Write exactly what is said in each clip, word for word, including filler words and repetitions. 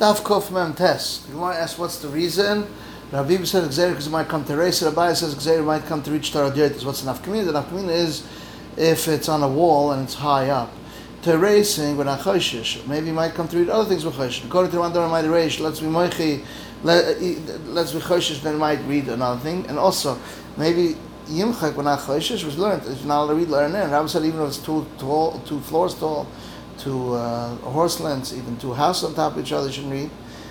Daf Kof Mem Tes. You want to ask what's the reason? Rabbi Biba said Gzeir because it might come to race. Rabbi says Gzeir might come to reach Torah Diotis. What's the nafkamina? The nafkamina is if it's on a wall and it's high up. To racing with a choshish. Maybe you might come to read other things with choshish. According to the one that might race, let's be moichi, let's be choshish, then might read another thing. And also, maybe Yimchak when not choshish was learned. If you're not allowed to read, learn it. And Rabbi said even if it's two tall, two floors tall, two uh, horse lengths, even two houses on top of each other, you shouldn't read.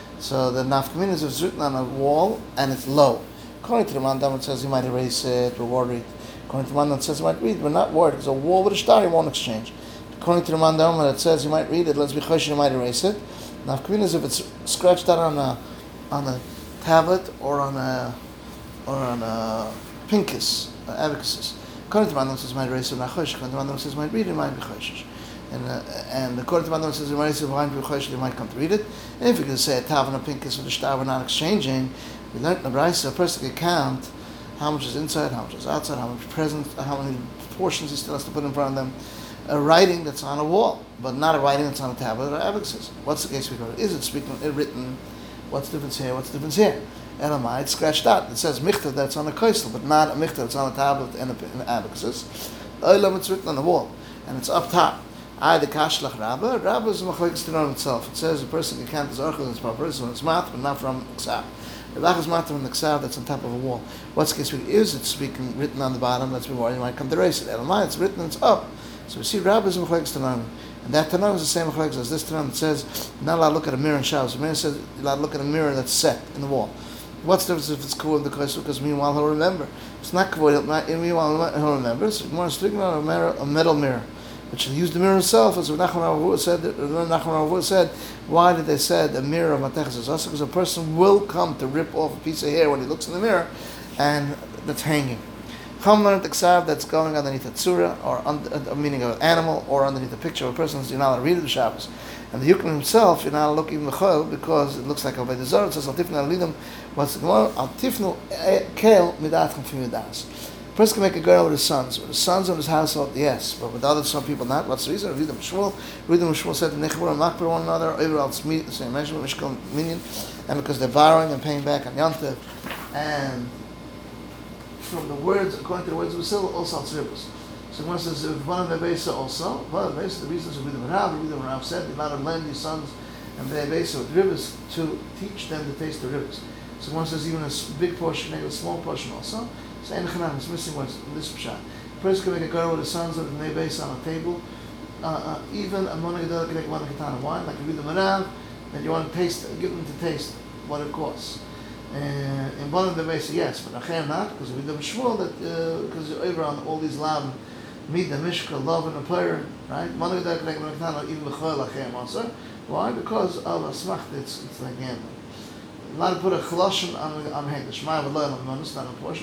So the nafkamina is if it's written on a wall and it's low. According to the Mandam, it says you might erase it, we're worried. According to the Mandam, it says you might read, we're not worried. Because a wall with a star, you won't exchange. According to the Mandam, it says you might read it, let's be choshen, you might erase it. Nafkamina is if it's scratched out on a on a tablet or on a or on a pincus, uh, abacus. According to the Mandam, it says you might erase it, not choshen. According to the Mandam, it says you might read it, it might be choshen. And, uh, and according to Mandam, it says you might read it, you might come to read it. And if you're going to say a tav and a pincus with a star, we're not exchanging. We learned in the Brisa, a person can count how much is inside, how much is outside, how much present, how many portions he still has to put in front of them. A writing that's on a wall, but not a writing that's on a tablet or abacus. What's the case we go? Is it speaking, it written? What's the difference here? What's the difference here? Elamai, it's scratched out. It says michtav that's on a koisel, but not a michtav that's on a tablet and an abacus. Olam, it's written on the wall, and it's up top. I the kashlach rabba. Rabba is a machlekes to know itself. It says a person can count his orchel and his proper so it's mat, but not from ksav. The bach is mat from the ksav that's on top of a wall. What's the case with is it speaking written on the bottom? That's before you might come to race it. Elamai, it's written and it's up. So we see Rabbi is a machlekes Tanam, and that Tanam is the same machlekes as this Tanam that says not allowed to look at a mirror in showers. The mirror says you're allowed to look at a mirror that's set in the wall. What's the difference if it's cool in the koisel? Because meanwhile he'll remember. It's not cool. Meanwhile he'll remember. So more speaking on a, mirror, a metal mirror, which he'll use the mirror himself. As Nachman Rav said, Nachman Rav said, why did they say a mirror of Matechas is also? Because a person will come to rip off a piece of hair when he looks in the mirror, and that's hanging. Chamar Teksav that's going underneath a tzura, or under, uh, meaning of an animal, or underneath a picture of a person, so you're not allowed to read it the Shabbos. And the Yukrim himself, you're not allowed to look even the Chol, because it looks like a Veda Zor. It says, Al Tifnu Alidim, what's the Gemara? Al Tifnu Kel Midatchem Fi Midas. A person can make a girl with his sons. With his sons in his household, yes, but with other some people not. What's the reason? Read them Shmuel. Read them Shmuel said, Nechbur and Makber one another, over al Tzmi, the same measurement, Mishkal Minyan, and because they're borrowing and paying back on Yontif, and from the words, according to the words of Basil, also al tzribus. So one says, if one of the Besa also, one of the Besa, the reasons of the Rav, the Rav said, you're not to lend your sons and their Besa with rivers to teach them to taste the rivers. So one says, even a big portion, maybe a small portion also. So Ein is missing what's in this pshat. A person can make a girl with his sons and their Besa on a table. Uh, uh, even a monagadol can make one katana wine, like you read the Rav, that you want to taste, give them to taste what it costs. Uh, in one of the ways, yes, but Achem not, because we do Shmuel that because uh, over on all these lam, meet the mishka, love and a prayer, right? Even b'chol Achem also. Why? Because of a smach, it's it's like gambling. Not to put a choloshin on on hekdesh. Shema v'lo on the manus, not on portion.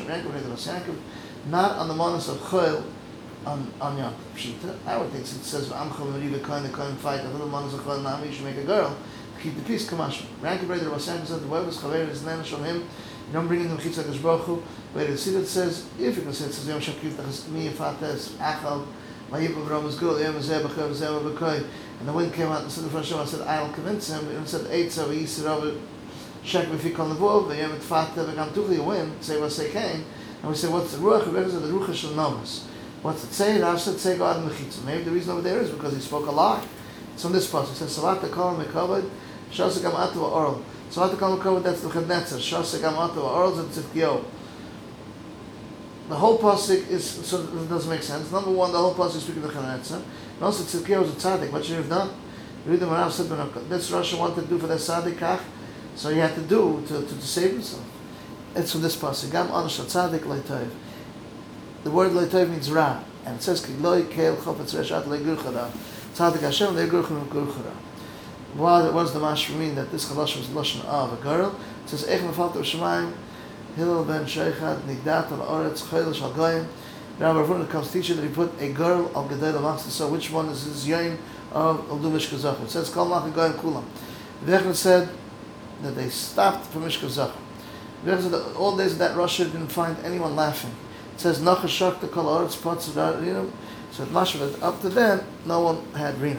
Not on the manus of chol on on Yom Pshita. I would think it says v'amchol v'riva kohen the kohen fight. A little manus of chol nami, you should make a girl. Keep the peace, Kamash. Rank of Brother Rasan said the way was Chaver is Nana from him. You don't bring in the Chitza Gashbrochu. Wait, see that says if you can say it says Yom Shakif Tachas Mi Fates Achal Mayip of Rome is good. Yom Zeh B'Chav Zeh B'Koi. And the wind came out and said the first show. I said I'll convince him. And said eight so he said over Shek B'Fik on the Vov. The Yom Fate B'Gam Tuchli wind. Say what say came. And we say what's the Ruach? Rebbe said the Ruach Shel Nomas. What's it say? Rav said say God in the Chitza. Maybe the reason over there is because he spoke a lie. It's on this part. It says Salat Kol Mekavod. Shasa gam atu oral. So atu gam atu that's the Chednetzer. Shasa gam atu oral is Tzidkiyo. The whole pasuk is so it doesn't make sense. Number one, the whole pasuk is speaking of the Chednetzer. And also Tzidkiyo is a tzaddik. What should you have done? Read the Marav said, this Russia wanted to do for their tzaddik kach, so he had to do to, to, to save himself. It's from this pasuk. Gam anash tzaddik leitov. The word leitov means ra, and it says ki loy kel chofetz reshat leigurchara. Tzaddik Hashem leigurchara gurchara. What does the Mashra mean that this Chalash was Lashon of a girl? It says, Eich Mefalta B'Shemayim, Hillel ben Sheichad, Nigdat al Oretz, Chodesh al Goyim. Rabbi Ravuna comes teaching that he put a girl al Gedel amongst the so which one is his Yom of Al Du Mishka Zachar? It says, Kol Mach Goyim Kulam. Vechner said that they stopped for Mishka Zachar. Vechner said that all days of that Russia didn't find anyone laughing. It says, Nachash Shakta Kol Oretz Potz Rina. So at Mashra, up to then, no one had Rina.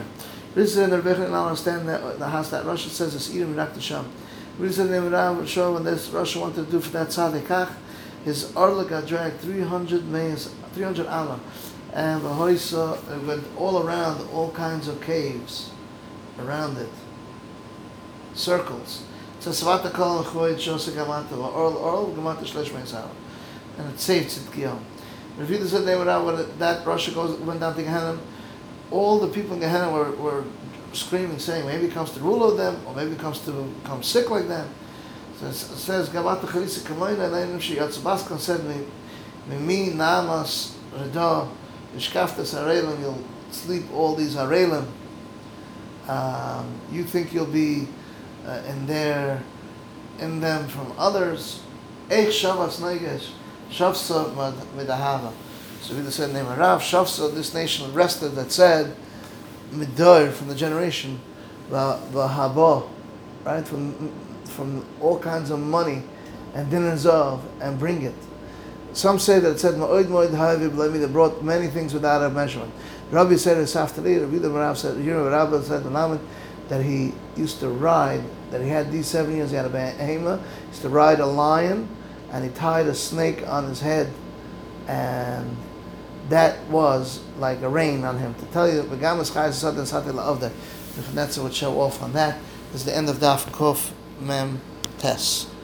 This is in the Rebbe, and I understand that the house that Russia says is Irim Rak the Sham. This is in the Rebbe, show when this Russia wanted to do for that Tzadikach, his Arla got dragged three hundred meis, three hundred Allah, and the Hoysa went all around, all kinds of caves around it, circles. It says Svata Kol Choyd Shosa Gamata, Orl Orl Gamata Shlesh Meisal, and it saved Tzidkiyah. If you said they were out when that Russia goes went down to Gehenna, all the people in Gehenna were, were screaming, saying maybe it comes to rule over them, or maybe it comes to become sick like them. So it says Gamata Chalisa Kamoina, and then she Yatzabaskan said me, me Namas Reda Ishkaftas Arelim, you'll sleep all these Arelim. Um, you think you'll be uh, in there, in them from others. Eich Shavas Neigesh, Shavsa Midahava. So we said name of Rav Shavsa, this nation rested that said Midor from the generation, Vahabo, right, from from all kinds of money and dinners of and bring it. Some say that it said Ma'od Moed Haviv Lemi, they brought many things without a measurement. Rabbi said it's after the Rabbi the Rav said, you know, Rabbi said that he used to ride, that he had these seven years, he had a behema, he used to ride a lion, and he tied a snake on his head, and that was like a rain on him. To tell you that Begamas Chayes Satan Satan La'avda, the Chnetza would show off on that. This is the end of Daf Kuf Mem Tes.